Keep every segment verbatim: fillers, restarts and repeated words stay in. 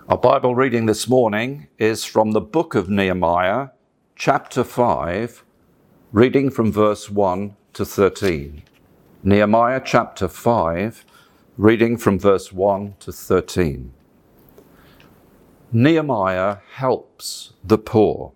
Our Bible reading this morning is from the book of Nehemiah, chapter five, reading from verse one to thirteen. Nehemiah chapter five, reading from verse one to thirteen. Nehemiah helps the poor.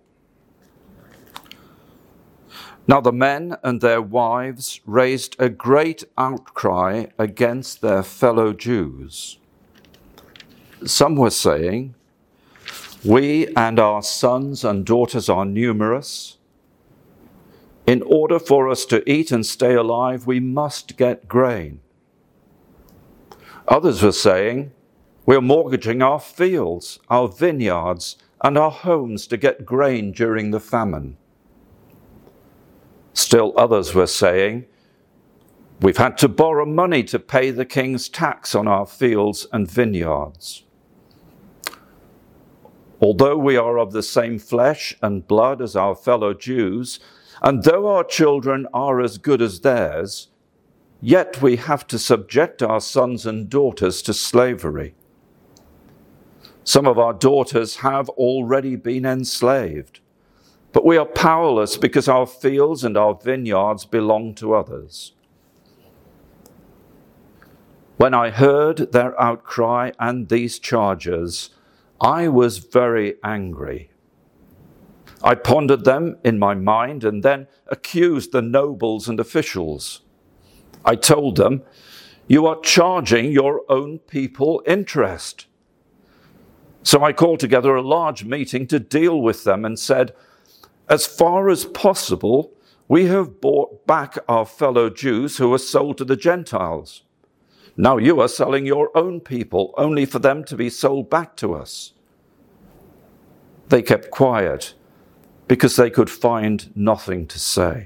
Now the men and their wives raised a great outcry against their fellow Jews. Some were saying, "We and our sons and daughters are numerous. In order for us to eat and stay alive, we must get grain." Others were saying, "We're mortgaging our fields, our vineyards, and our homes to get grain during the famine." Still others were saying, "We've had to borrow money to pay the king's tax on our fields and vineyards. Although we are of the same flesh and blood as our fellow Jews, and though our children are as good as theirs, yet we have to subject our sons and daughters to slavery. Some of our daughters have already been enslaved, but we are powerless because our fields and our vineyards belong to others." When I heard their outcry and these charges, I was very angry. I pondered them in my mind and then accused the nobles and officials. I told them, "You are charging your own people interest." So I called together a large meeting to deal with them and said, "As far as possible, we have bought back our fellow Jews who were sold to the Gentiles. Now you are selling your own people only for them to be sold back to us." They kept quiet because they could find nothing to say.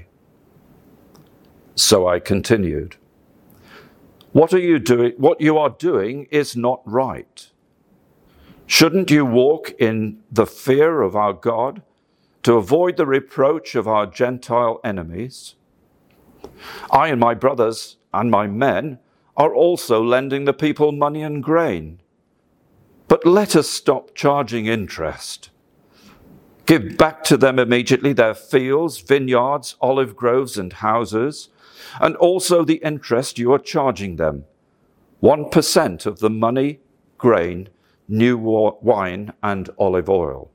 So I continued, "What are you doing? What you are doing is not right. Shouldn't you walk in the fear of our God to avoid the reproach of our Gentile enemies? I and my brothers and my men are also lending the people money and grain. But let us stop charging interest. Give back to them immediately their fields, vineyards, olive groves, and houses, and also the interest you are charging them, one percent of the money, grain, new wine, and olive oil."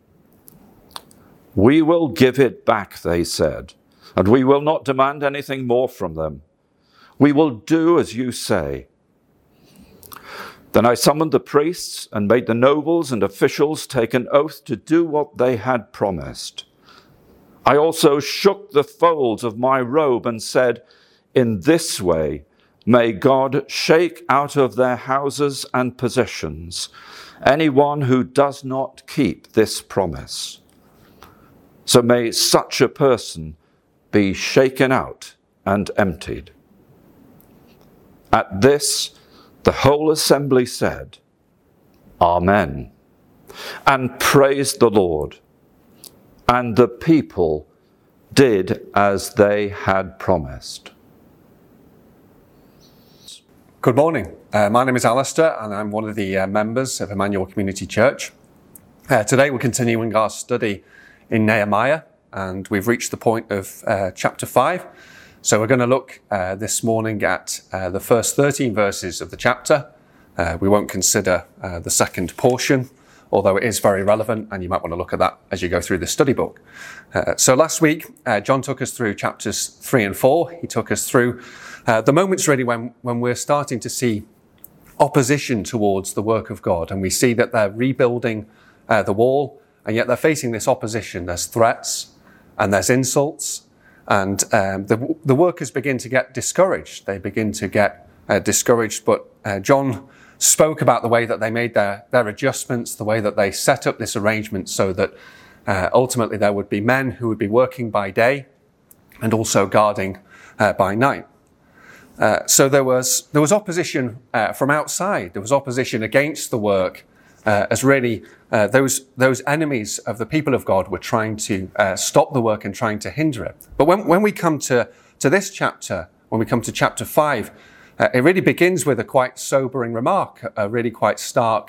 "We will give it back," they said, "and we will not demand anything more from them. We will do as you say." Then I summoned the priests and made the nobles and officials take an oath to do what they had promised. I also shook the folds of my robe and said, "In this way, may God shake out of their houses and possessions anyone who does not keep this promise. So may such a person be shaken out and emptied." At this, the whole assembly said, "Amen," and praised the Lord. And the people did as they had promised. Good morning. Uh, my name is Alistair, and I'm one of the uh, members of Emmanuel Community Church. Uh, today we're continuing our study in Nehemiah, and we've reached the point of uh, chapter five. So we're going to look uh, this morning at uh, the first thirteen verses of the chapter. Uh, we won't consider uh, the second portion, although it is very relevant, and you might want to look at that as you go through the study book. Uh, so last week, uh, John took us through chapters three and four. He took us through uh, the moments really when, when we're starting to see opposition towards the work of God, and we see that they're rebuilding uh, the wall, and yet they're facing this opposition. There's threats and there's insults. And um, the, the workers begin to get discouraged. They begin to get uh, discouraged. But uh, John spoke about the way that they made their, their adjustments, the way that they set up this arrangement so that uh, ultimately there would be men who would be working by day and also guarding uh, by night. Uh, so there was there was opposition uh, from outside. There was opposition against the work, uh, as really uh, those those enemies of the people of God were trying to uh, stop the work and trying to hinder it. But when when we come to to this chapter, when we come to chapter five, uh, it really begins with a quite sobering remark, a really quite stark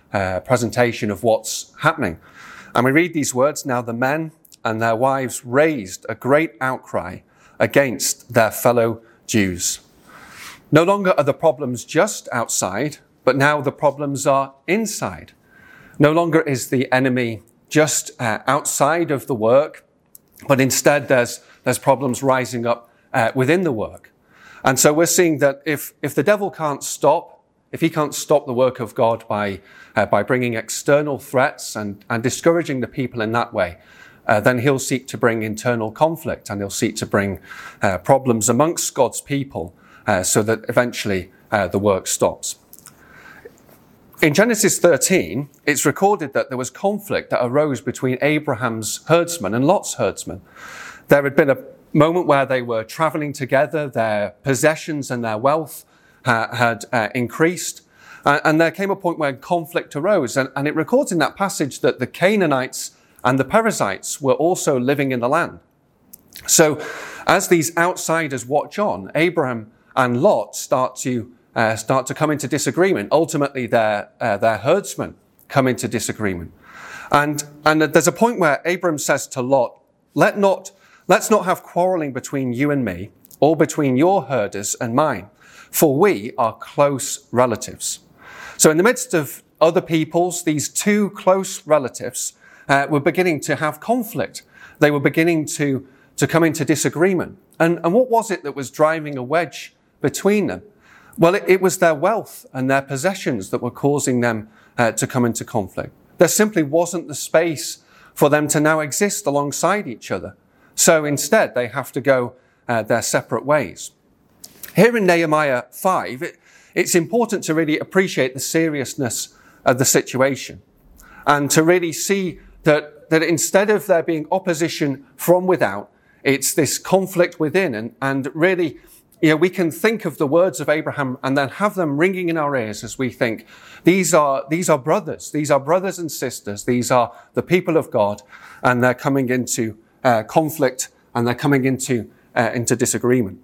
uh, presentation of what's happening. And we read these words, "Now the men and their wives raised a great outcry against their fellow Jews." No longer are the problems just outside, but now the problems are inside. No longer is the enemy just uh, outside of the work, but instead there's there's problems rising up uh, within the work. And so we're seeing that if if the devil can't stop, if he can't stop the work of God by uh, by bringing external threats and, and discouraging the people in that way, uh, then he'll seek to bring internal conflict, and he'll seek to bring uh, problems amongst God's people uh, so that eventually uh, the work stops. In Genesis thirteen, it's recorded that there was conflict that arose between Abraham's herdsmen and Lot's herdsmen. There had been a moment where they were traveling together, their possessions and their wealth uh, had uh, increased, uh, and there came a point where conflict arose. And, and it records in that passage that the Canaanites and the Perizzites were also living in the land. So as these outsiders watch on, Abraham and Lot start to Uh, start to come into disagreement. Ultimately, their uh, their herdsmen come into disagreement, and and there's a point where Abram says to Lot, "Let not let's not have quarreling between you and me, or between your herders and mine, for we are close relatives." So, in the midst of other peoples, these two close relatives uh, were beginning to have conflict. They were beginning to to come into disagreement. And and what was it that was driving a wedge between them? Well, it, it was their wealth and their possessions that were causing them uh, to come into conflict. There simply wasn't the space for them to now exist alongside each other. So instead, they have to go uh, their separate ways. Here in Nehemiah five, it, it's important to really appreciate the seriousness of the situation and to really see that, that instead of there being opposition from without, it's this conflict within. And, and really, you know, we can think of the words of Abraham and then have them ringing in our ears as we think, these are, these are brothers, these are brothers and sisters, these are the people of God, and they're coming into uh, conflict and they're coming into, uh, into disagreement.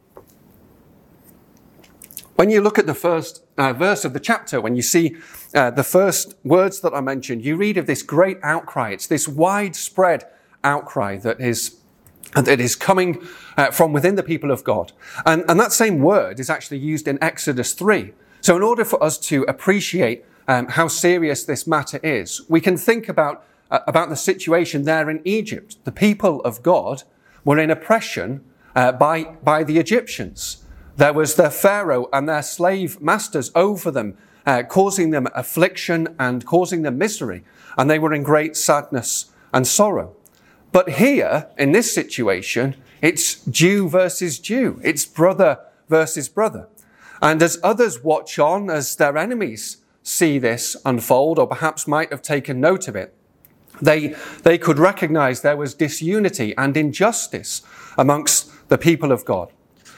When you look at the first uh, verse of the chapter, when you see uh, the first words that I mentioned, you read of this great outcry. It's this widespread outcry that is And it is coming uh, from within the people of God. And, and that same word is actually used in Exodus three. So in order for us to appreciate um, how serious this matter is, we can think about, uh, about the situation there in Egypt. The people of God were in oppression uh, by, by the Egyptians. There was their Pharaoh and their slave masters over them, uh, causing them affliction and causing them misery. And they were in great sadness and sorrow. But here, in this situation, it's Jew versus Jew. It's brother versus brother. And as others watch on, as their enemies see this unfold, or perhaps might have taken note of it, they, they could recognize there was disunity and injustice amongst the people of God.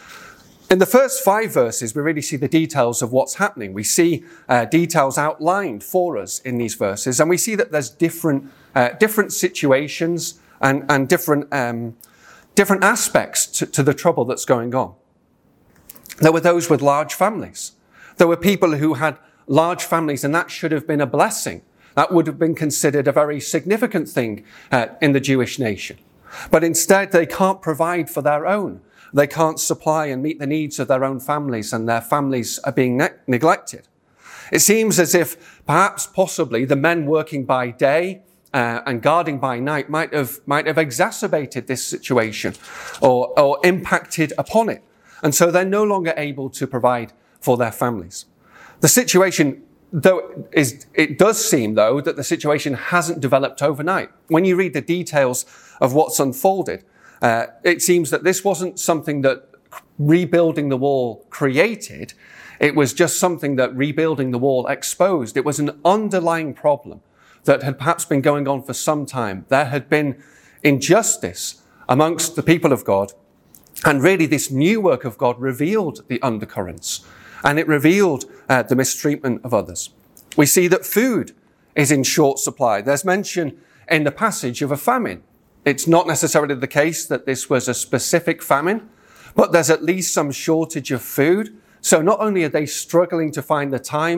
In the first five verses, we really see the details of what's happening. We see uh, details outlined for us in these verses, and we see that there's different, uh, different situations And, and different um, different aspects to, to the trouble that's going on. There were those with large families. There were people who had large families, and that should have been a blessing. That would have been considered a very significant thing uh, in the Jewish nation. But instead, they can't provide for their own. They can't supply and meet the needs of their own families, and their families are being ne- neglected. It seems as if perhaps possibly the men working by day Uh, and guarding by night might have might have exacerbated this situation or, or impacted upon it. And so they're no longer able to provide for their families. The situation, though, is it does seem, though, that the situation hasn't developed overnight. When you read the details of what's unfolded, uh, it seems that this wasn't something that rebuilding the wall created. It was just something that rebuilding the wall exposed. It was an underlying problem that had perhaps been going on for some time. There had been injustice amongst the people of God. And really this new work of God revealed the undercurrents, and it revealed uh, the mistreatment of others. We see that food is in short supply. There's mention in the passage of a famine. It's not necessarily the case that this was a specific famine, but there's at least some shortage of food. So not only are they struggling to find the time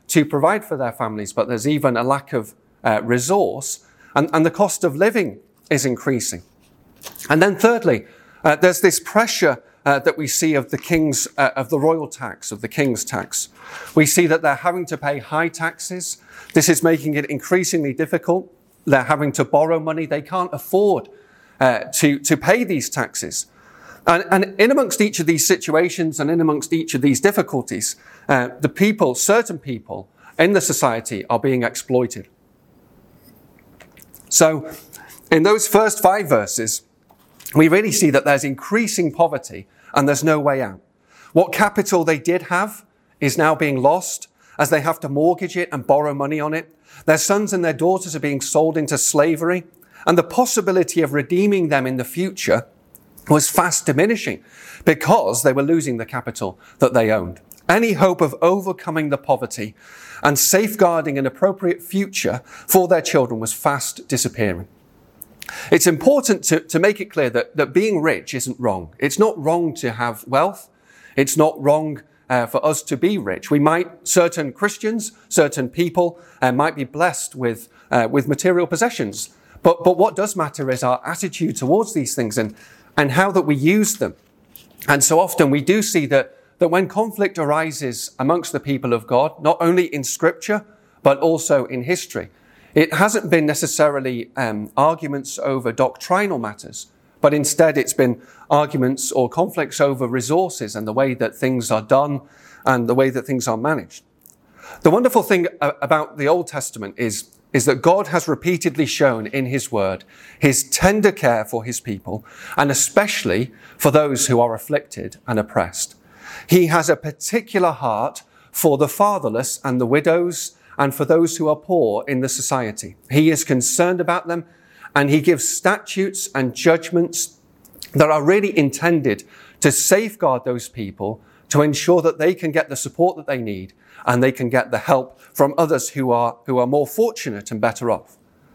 to provide for their families, but there's even a lack of uh, resource, and, and the cost of living is increasing. And then thirdly, uh, there's this pressure uh, that we see of the king's, uh, of the royal tax, of the king's tax. We see that they're having to pay high taxes. This is making it increasingly difficult. They're having to borrow money. They can't afford uh, to, to pay these taxes. And, and in amongst each of these situations and in amongst each of these difficulties, uh, the people, certain people in the society are being exploited. So in those first five verses, we really see that there's increasing poverty and there's no way out. What capital they did have is now being lost as they have to mortgage it and borrow money on it. Their sons and their daughters are being sold into slavery, and the possibility of redeeming them in the future was fast diminishing because they were losing the capital that they owned. Any hope of overcoming the poverty and safeguarding an appropriate future for their children was fast disappearing. It's important to, to make it clear that, that being rich isn't wrong. It's not wrong to have wealth. It's not wrong uh, for us to be rich. We might, certain Christians, certain people uh, might be blessed with, uh, with material possessions. But, but what does matter is our attitude towards these things and, and how that we use them. And so often we do see that, that when conflict arises amongst the people of God, not only in Scripture, but also in history, it hasn't been necessarily um, arguments over doctrinal matters, but instead it's been arguments or conflicts over resources and the way that things are done and the way that things are managed. The wonderful thing about the Old Testament is, is that God has repeatedly shown in his word his tender care for his people, and especially for those who are afflicted and oppressed. He has a particular heart for the fatherless and the widows and for those who are poor in the society. He is concerned about them, and he gives statutes and judgments that are really intended to safeguard those people, to ensure that they can get the support that they need and they can get the help from others who are, who are more fortunate and better off.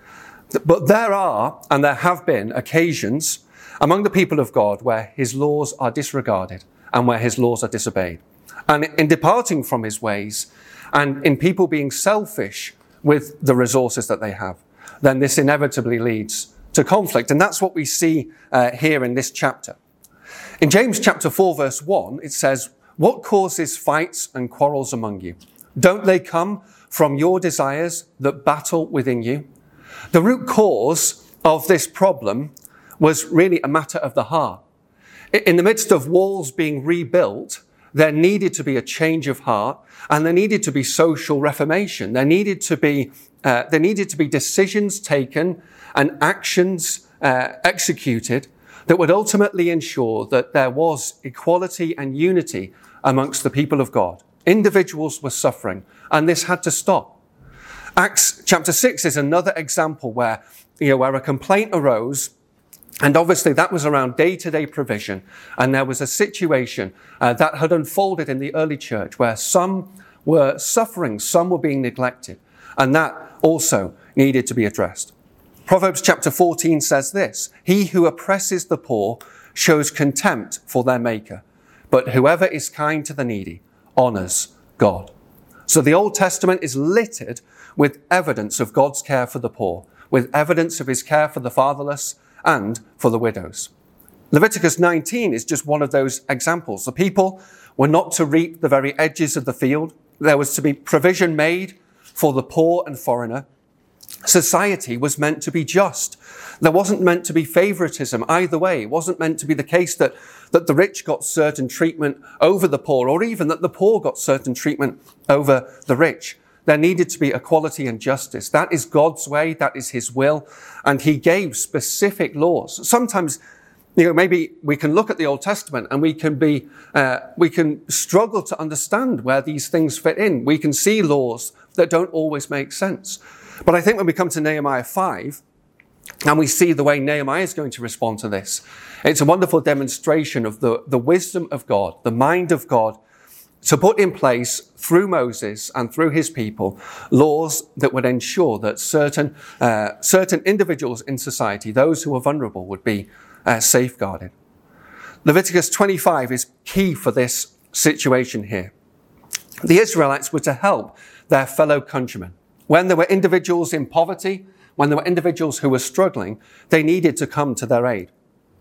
But there are, and there have been, occasions among the people of God where his laws are disregarded and where his laws are disobeyed. And in departing from his ways, and in people being selfish with the resources that they have, then this inevitably leads to conflict. And that's what we see uh, here in this chapter. In James chapter four, verse one, it says, "What causes fights and quarrels among you? Don't they come from your desires that battle within you?" The root cause of this problem was really a matter of the heart. In the midst of walls being rebuilt, there needed to be a change of heart, and there needed to be social reformation. There needed to be, uh, there needed to be decisions taken and actions uh, executed that would ultimately ensure that there was equality and unity amongst the people of God. Individuals were suffering, and this had to stop. Acts chapter six is another example where, you know, where a complaint arose. And obviously that was around day-to-day provision. And there was a situation uh, that had unfolded in the early church where some were suffering, some were being neglected. And that also needed to be addressed. Proverbs chapter fourteen says this: "He who oppresses the poor shows contempt for their maker, but whoever is kind to the needy honors God." So the Old Testament is littered with evidence of God's care for the poor, with evidence of his care for the fatherless, and for the widows. Leviticus nineteen is just one of those examples. The people were not to reap the very edges of the field. There was to be provision made for the poor and foreigner. Society was meant to be just. There wasn't meant to be favoritism either way. It wasn't meant to be the case that, that the rich got certain treatment over the poor, or even that the poor got certain treatment over the rich. There needed to be equality and justice. That is God's way. That is his will. And he gave specific laws. Sometimes, you know, maybe we can look at the Old Testament and we can be, uh, we can struggle to understand where these things fit in. We can see laws that don't always make sense. But I think when we come to Nehemiah five, and we see the way Nehemiah is going to respond to this, it's a wonderful demonstration of the, the wisdom of God, the mind of God, to put in place through Moses and through his people laws that would ensure that certain uh, certain individuals in society, those who are vulnerable, would be uh, safeguarded. Leviticus twenty-five is key for this situation here. The Israelites were to help their fellow countrymen. When there were individuals in poverty, when there were individuals who were struggling, they needed to come to their aid.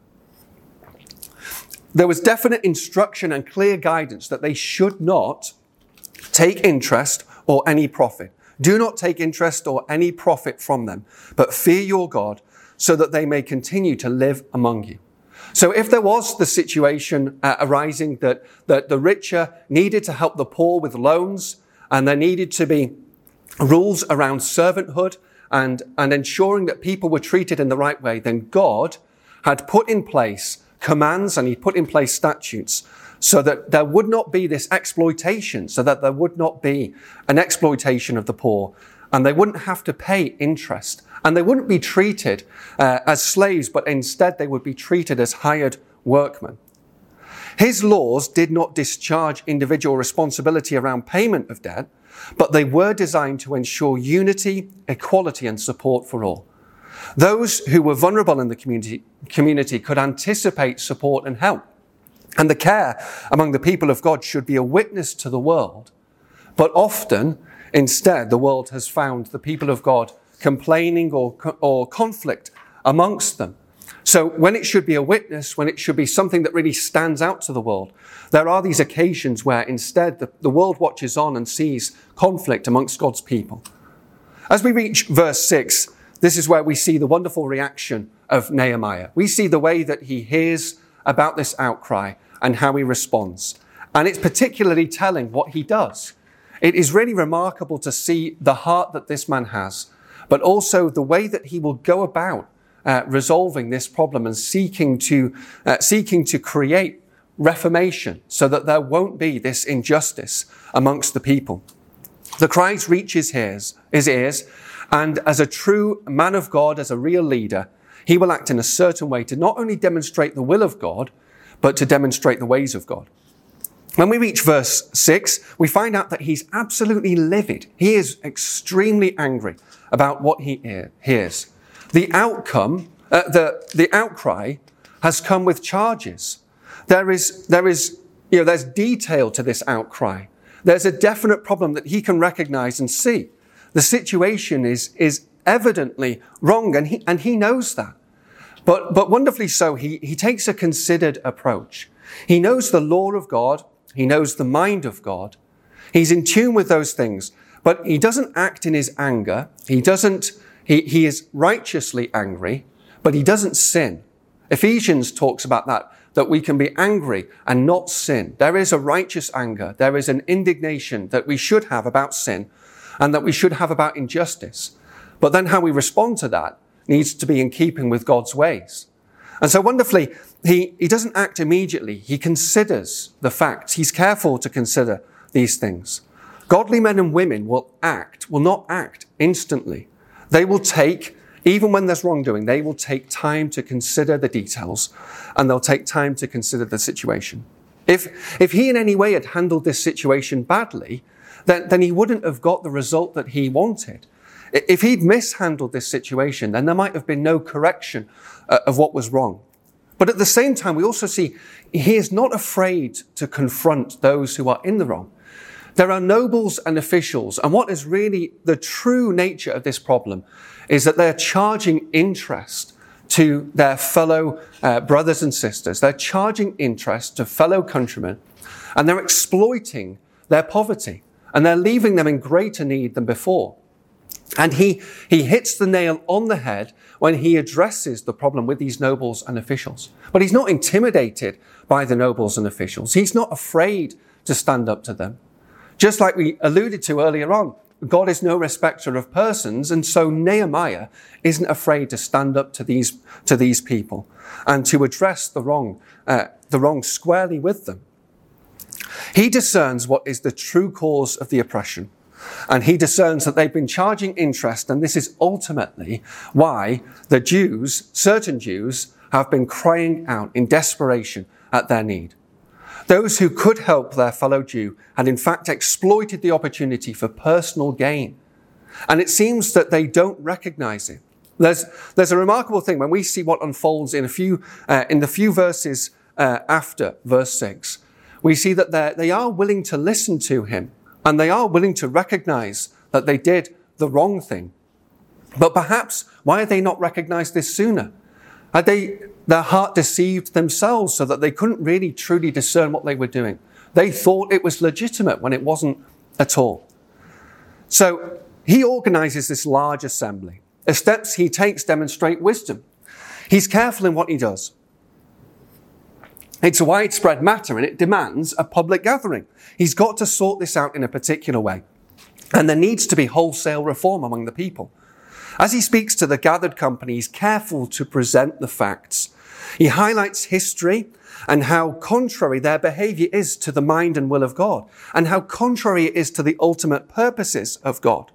There was definite instruction and clear guidance that they should not take interest or any profit. Do not take interest or any profit from them, but fear your God so that they may continue to live among you. So if there was the situation uh, arising that, that the richer needed to help the poor with loans, and there needed to be rules around servanthood and, and ensuring that people were treated in the right way, then God had put in place commands and he put in place statutes so that there would not be this exploitation, so that there would not be an exploitation of the poor, and they wouldn't have to pay interest, and they wouldn't be treated uh, as slaves, but instead they would be treated as hired workmen. His laws did not discharge individual responsibility around payment of debt, but they were designed to ensure unity, equality, and support for all. Those who were vulnerable in the community, community could anticipate support and help. And the care among the people of God should be a witness to the world. But often, instead, the world has found the people of God complaining or, or conflict amongst them. So when it should be a witness, when it should be something that really stands out to the world, there are these occasions where instead the, the world watches on and sees conflict amongst God's people. As we reach verse six, this is where we see the wonderful reaction of Nehemiah. We see the way that he hears about this outcry and how he responds. And it's particularly telling what he does. It is really remarkable to see the heart that this man has, but also the way that he will go about uh, resolving this problem and seeking to, uh, seeking to create reformation so that there won't be this injustice amongst the people. The cries reach his ears, his ears, and as a true man of God, as a real leader, he will act in a certain way to not only demonstrate the will of God, but to demonstrate the ways of God. When we reach verse six, we find out that he's absolutely livid. He is extremely angry about what he hears. The outcome, uh, the, the outcry has come with charges. There is, there is, you know, there's detail to this outcry. There's a definite problem that he can recognize and see. The situation is, is evidently wrong, and he, and he knows that. But, but wonderfully so, he, he takes a considered approach. He knows the law of God. He knows the mind of God. He's in tune with those things, but he doesn't act in his anger. He doesn't, he, he is righteously angry, but he doesn't sin. Ephesians talks about that, that we can be angry and not sin. There is a righteous anger. There is an indignation that we should have about sin and that we should have about injustice. But then how we respond to that needs to be in keeping with God's ways. And so wonderfully, he, he doesn't act immediately. He considers the facts. He's careful to consider these things. Godly men and women will act, will not act instantly. They will take, even when there's wrongdoing, they will take time to consider the details, and they'll take time to consider the situation. If, if he in any way had handled this situation badly, then, then he wouldn't have got the result that he wanted. If he'd mishandled this situation, then there might have been no correction uh, of what was wrong. But at the same time, we also see he is not afraid to confront those who are in the wrong. There are nobles and officials, and what is really the true nature of this problem is that they're charging interest to their fellow uh, brothers and sisters. They're charging interest to fellow countrymen, and they're exploiting their poverty, and they're leaving them in greater need than before. And he, he hits the nail on the head when he addresses the problem with these nobles and officials. But he's not intimidated by the nobles and officials. He's not afraid to stand up to them. Just like we alluded to earlier on, God is no respecter of persons, and so Nehemiah isn't afraid to stand up to these, to these people and to address the wrong, uh, the wrong squarely with them. He discerns what is the true cause of the oppression. And he discerns that they've been charging interest, and this is ultimately why the Jews, certain Jews, have been crying out in desperation at their need. Those who could help their fellow Jew had in fact exploited the opportunity for personal gain. And it seems that they don't recognize it. There's, there's a remarkable thing when we see what unfolds in a few, uh, in the few verses uh, after verse six. We see that they are willing to listen to him And they are willing to recognize that they did the wrong thing. But perhaps, why had they not recognized this sooner? Had they, their heart deceived themselves so that they couldn't really truly discern what they were doing? They thought it was legitimate when it wasn't at all. So he organizes this large assembly. The steps he takes demonstrate wisdom. He's careful in what he does. It's a widespread matter and it demands a public gathering. He's got to sort this out in a particular way. And there needs to be wholesale reform among the people. As he speaks to the gathered company, he's careful to present the facts. He highlights history and how contrary their behavior is to the mind and will of God, and how contrary it is to the ultimate purposes of God.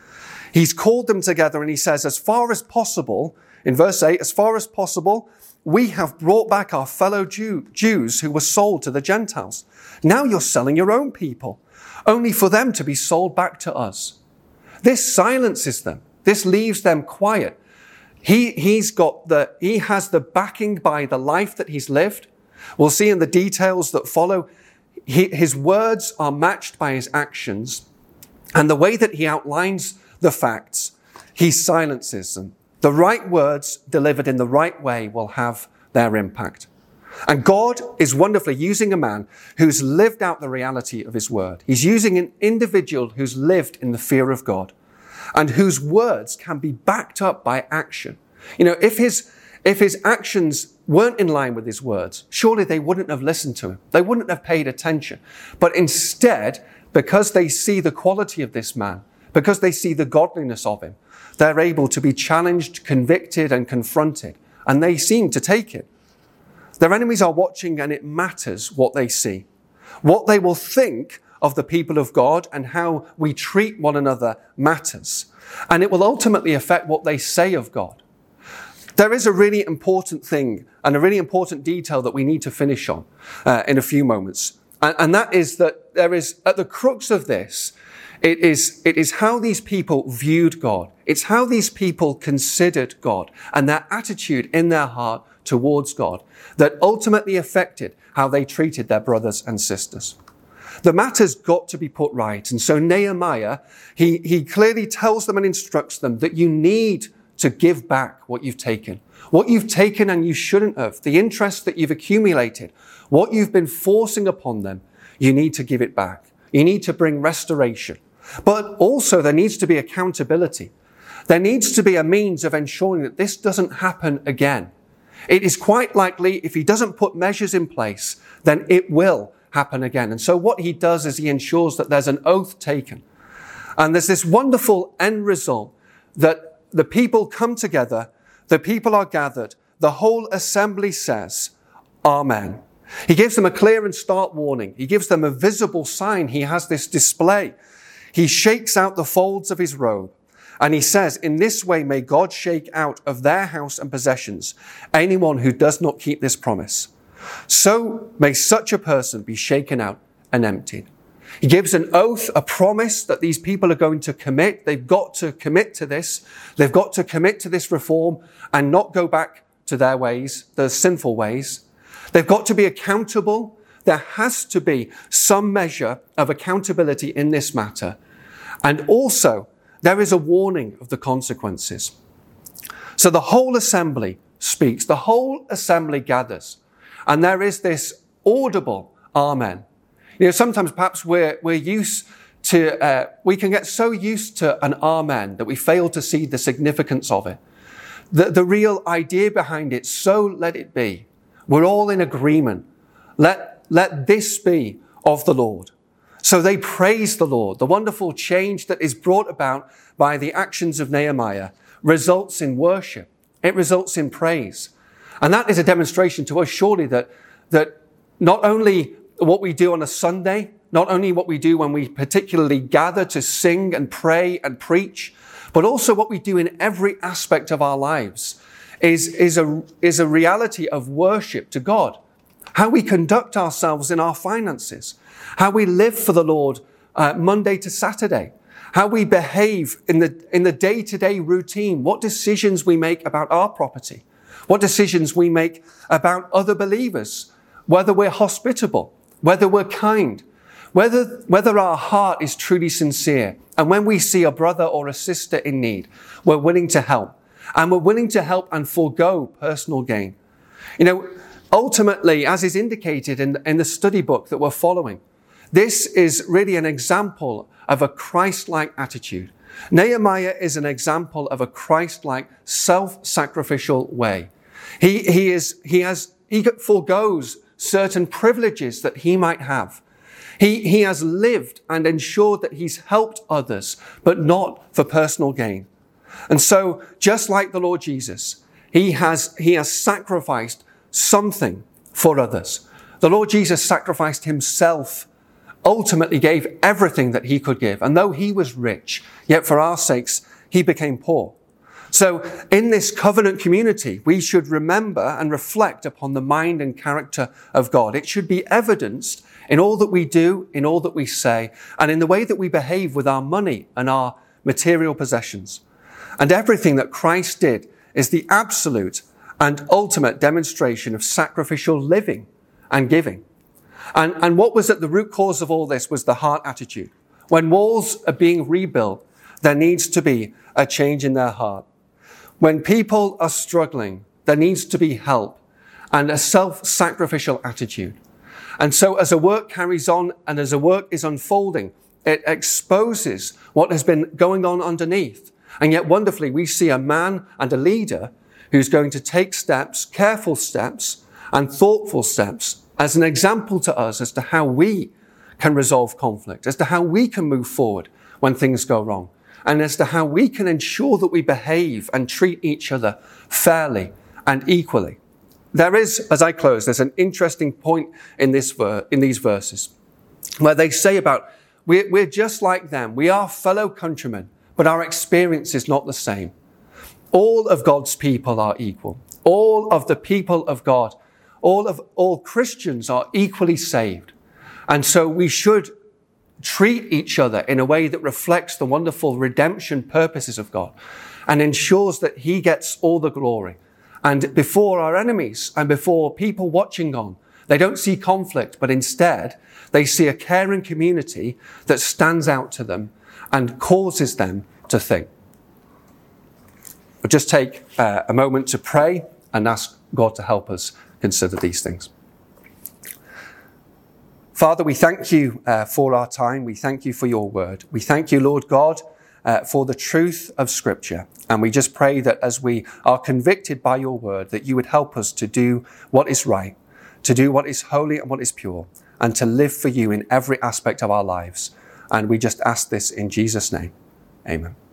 He's called them together and he says, as far as possible, in verse eight, as far as possible, we have brought back our fellow Jew, Jews who were sold to the Gentiles. Now you're selling your own people, only for them to be sold back to us. This silences them. This leaves them quiet. He, he's got the, he has the backing by the life that he's lived. We'll see in the details that follow. He, his words are matched by his actions. And the way that he outlines the facts, he silences them. The right words delivered in the right way will have their impact. And God is wonderfully using a man who's lived out the reality of his word. He's using an individual who's lived in the fear of God and whose words can be backed up by action. You know, if his, if his actions weren't in line with his words, surely they wouldn't have listened to him. They wouldn't have paid attention. But instead, because they see the quality of this man, because they see the godliness of him, they're able to be challenged, convicted, and confronted. And they seem to take it. Their enemies are watching, and it matters what they see. What they will think of the people of God and how we treat one another matters. And it will ultimately affect what they say of God. There is a really important thing and a really important detail that we need to finish on uh, in a few moments. And, and that is that there is, at the crux of this, it is, it is how these people viewed God. It's how these people considered God and their attitude in their heart towards God that ultimately affected how they treated their brothers and sisters. The matter's got to be put right. And so Nehemiah, he, he clearly tells them and instructs them that you need to give back what you've taken. What you've taken and you shouldn't have. The interest that you've accumulated. What you've been forcing upon them. You need to give it back. You need to bring restoration. But also there needs to be accountability. There needs to be a means of ensuring that this doesn't happen again. It is quite likely if he doesn't put measures in place, then it will happen again. And so what he does is he ensures that there's an oath taken. And there's this wonderful end result that the people come together, the people are gathered, the whole assembly says, Amen. He gives them a clear and stark warning. He gives them a visible sign. He has this display. He shakes out the folds of his robe. And he says, in this way may God shake out of their house and possessions anyone who does not keep this promise. So may such a person be shaken out and emptied. He gives an oath, a promise that these people are going to commit. They've got to commit to this. They've got to commit to this reform and not go back to their ways, their sinful ways. They've got to be accountable. There has to be some measure of accountability in this matter. And also, there is a warning of the consequences. So the whole assembly speaks. The whole assembly gathers. And there is this audible amen. You know, sometimes perhaps we're, we're used to, uh, we can get so used to an amen that we fail to see the significance of it. The, the real idea behind it, so let it be. We're all in agreement. Let, let this be of the Lord. So they praise the Lord. The wonderful change that is brought about by the actions of Nehemiah results in worship. It results in praise. And that is a demonstration to us, surely, that, that not only what we do on a Sunday, not only what we do when we particularly gather to sing and pray and preach, but also what we do in every aspect of our lives is, is, a, is a reality of worship to God. How we conduct ourselves in our finances, how we live for the Lord uh, Monday to Saturday, how we behave in the, in the day-to-day routine, what decisions we make about our property, what decisions we make about other believers, whether we're hospitable, whether we're kind, Whether, whether our heart is truly sincere, and when we see a brother or a sister in need, we're willing to help, and we're willing to help and forego personal gain. You know, ultimately, as is indicated in, in the study book that we're following, this is really an example of a Christ-like attitude. Nehemiah is an example of a Christ-like self-sacrificial way. He, he is, he has, he forgoes certain privileges that he might have. He, he has lived and ensured that he's helped others, but not for personal gain. And so, just like the Lord Jesus, he has, he has sacrificed something for others. The Lord Jesus sacrificed himself, ultimately gave everything that he could give. And though he was rich, yet for our sakes, he became poor. So in this covenant community, we should remember and reflect upon the mind and character of God. It should be evidenced in all that we do, in all that we say, and in the way that we behave with our money and our material possessions. And everything that Christ did is the absolute and ultimate demonstration of sacrificial living and giving. And, and what was at the root cause of all this was the heart attitude. When walls are being rebuilt, there needs to be a change in their heart. When people are struggling, there needs to be help and a self-sacrificial attitude. And so as a work carries on and as a work is unfolding, it exposes what has been going on underneath. And yet wonderfully, we see a man and a leader who's going to take steps, careful steps and thoughtful steps as an example to us as to how we can resolve conflict, as to how we can move forward when things go wrong, and as to how we can ensure that we behave and treat each other fairly and equally. There is, as I close, there's an interesting point in this ver- in these verses where they say about, we're, we're just like them. We are fellow countrymen, but our experience is not the same. All of God's people are equal. All of the people of God, all of all Christians are equally saved. And so we should treat each other in a way that reflects the wonderful redemption purposes of God and ensures that he gets all the glory. And before our enemies and before people watching on, they don't see conflict, but instead they see a caring community that stands out to them and causes them to think. We'll just take uh, a moment to pray and ask God to help us consider these things. Father, we thank you uh, for our time. We thank you for your word. We thank you, Lord God, uh, for the truth of Scripture. And we just pray that as we are convicted by your word, that you would help us to do what is right, to do what is holy and what is pure, and to live for you in every aspect of our lives. And we just ask this in Jesus' name. Amen.